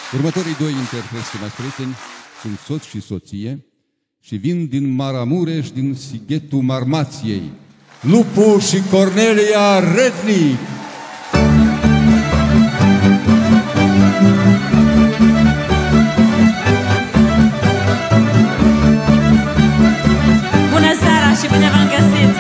Următorii doi interpreți, stimați prieteni, sunt soț și soție și vin din Maramureș, din Sighetul Marmației. Lupu și Cornelia Rednic. Bună seara și bine v-am găsit!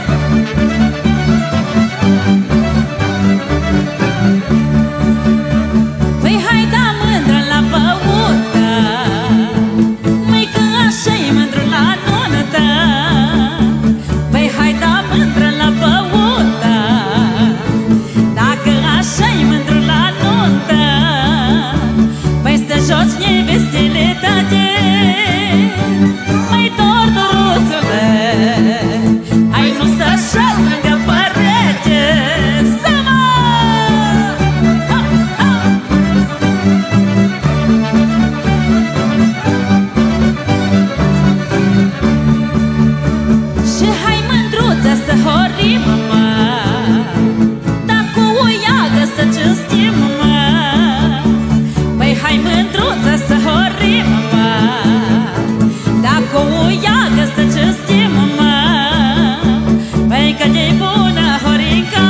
Păi hai da mândră la băută, măi că așa-i mândru la nuntă. Păi hai da mândră la băută, dacă așa-i mândru la nuntă. Păi să joci nevestele tate, măi dorduruțule, hai nu să-și strângă părete, să mă! Și hai mândruță să horim, mă, dar cu o iagă să cinstim, mă. Păi hai mândruță să horim, mă, dar cu o iagă să cinstim, mă. Păi că de-i bună horinca,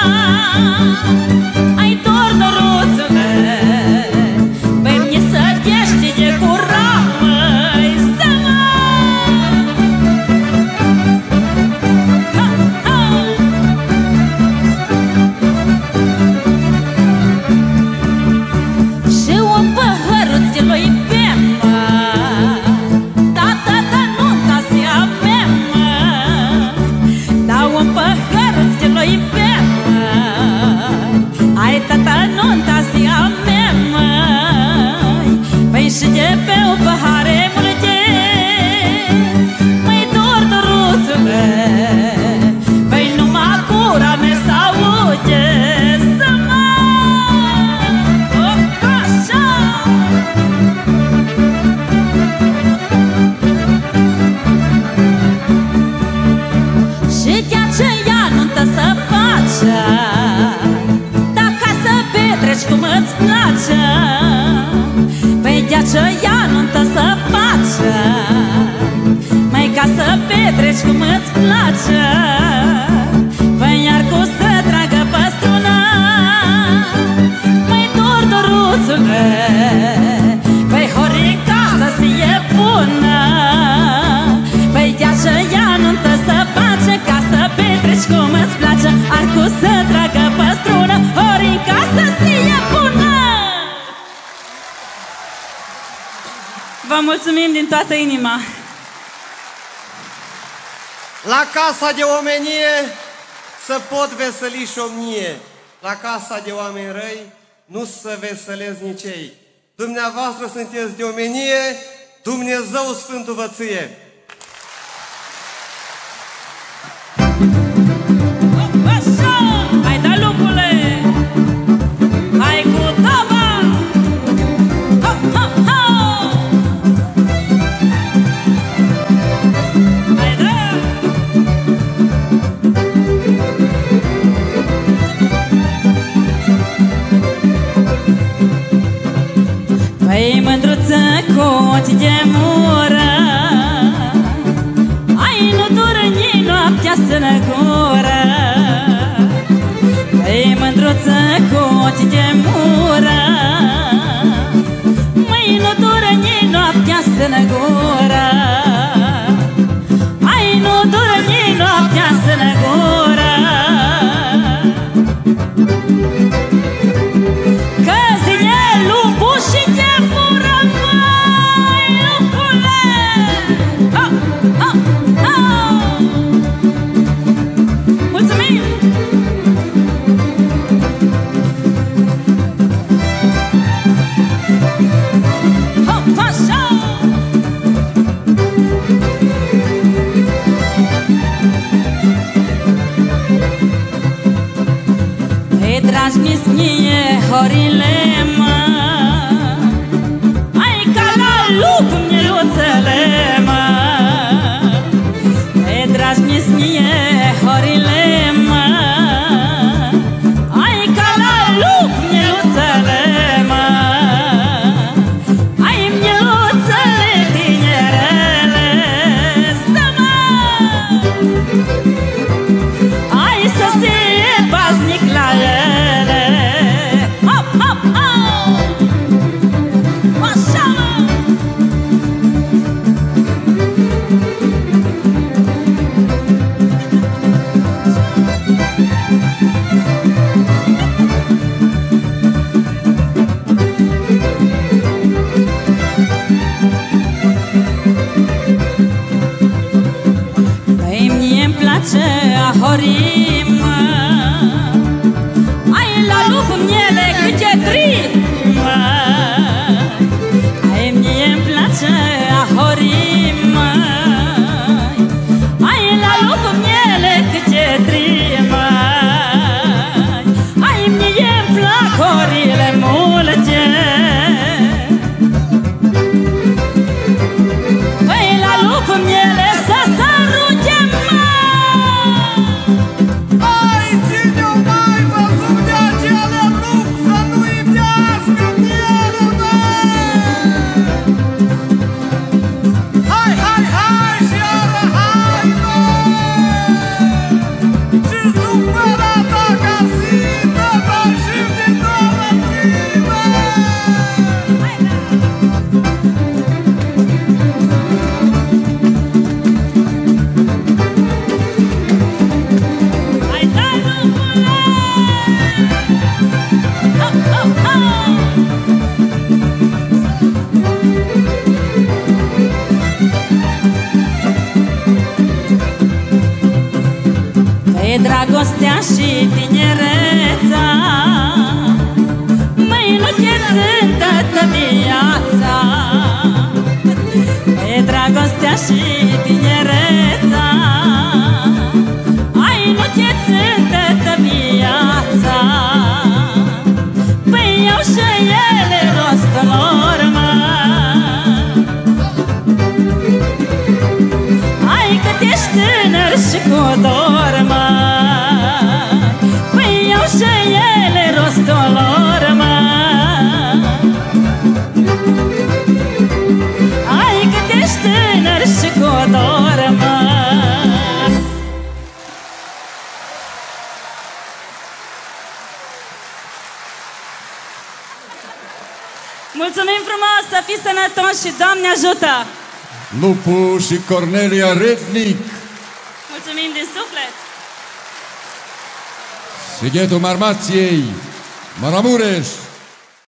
ai dorduruțule, păi mi sărgește de curat, măi, să mă! Ha, ha! Și un păhăruț de lui bem, mă, tata nunta se avem, mă. Da un păhăruț de lui bem, mă, ai tata nunta se avem, măi. Păi și de pe o pahare multe, măi dorduruțule, păi numai gura mea s-aude, să mă! Așa! Și de aceea nuntă să facă, dacă să petreci cum îți place. Păi de aceea nuntă să facă, mai ca să petreci cum îți place. Păi iar cu să tragă pe strună, măi dorduruțule, păi horinca să fie bună. Păi de aceea nuntă să face, ca să petreci cum îți place. Arcu să tragă pe strună, horinca să fie bună. Vă mulțumim din toată inima. La casa de omenie să pot veseli și omnie, la casa de oameni răi nu să veselesc nici ei. Dumneavoastră sunteți de omenie, Dumnezeu Sfântul vă ție. Așa! Hai da, lupule! Hai cu taba! Ha, ha, ha! Hai da! Păi mândruță cu ochi de mură, ai nu dormi noaptea să-nă gură. Păi mândruță cu ochi de mură, măi nu dormi noaptea să-nă gură. Ai nu dormi noaptea să-nă gură. Că zile lupu și de fură, măi, lupule! Ha, ha, ha! Mulțumim! Ha, așa! Păi dragi mie horile, mă, ai ca la lup mieluțele, mă. Păi dragi mie horile, mă, ai ca la lup mieluțele, mă. tinereța, măi, nu te țintă viața, e dragostea și tinereța, ai, nu te țintă viața, păi iau și ele rostul lor, mă. Ai, cât ești tânăr și cu dor, mă, păi iau și ele rostul lor, mă. Ai, cât ești tânăr și cu dor, mă. Mulțumim frumos, să fii sănătos și Doamne ajută! Lupu și Cornelia Rednic, Mulțumim din suflet! Sighetul Marmației, Maramureș.